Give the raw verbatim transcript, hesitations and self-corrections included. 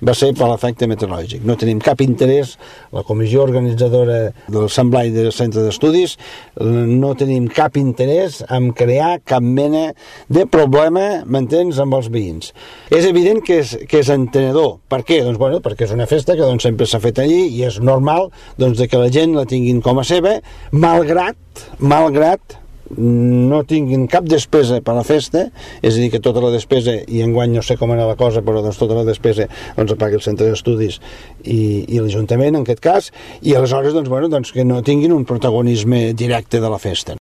va ser per l'efecte meteorològic. No tenim cap interès, la comissió organitzadora del Sant Blai del Centre d'Estudis, no tenim cap interès en crear cap mena de problema, m'entens, amb els veïns. És evident que és, que és entenedor. Per què? Doncs, bueno, perquè és una festa que doncs, sempre s'ha fet allí i és normal doncs, que la gent la tinguin com a seva, malgrat, malgrat no tinguin cap despesa per a la festa, és a dir, que tota la despesa, i enguany no sé com era la cosa, però doncs, tota la despesa doncs, la paga el Centre d'Estudis i, i l'Ajuntament, en aquest cas, i aleshores doncs, bueno, doncs, que no tinguin un protagonisme directe de la festa.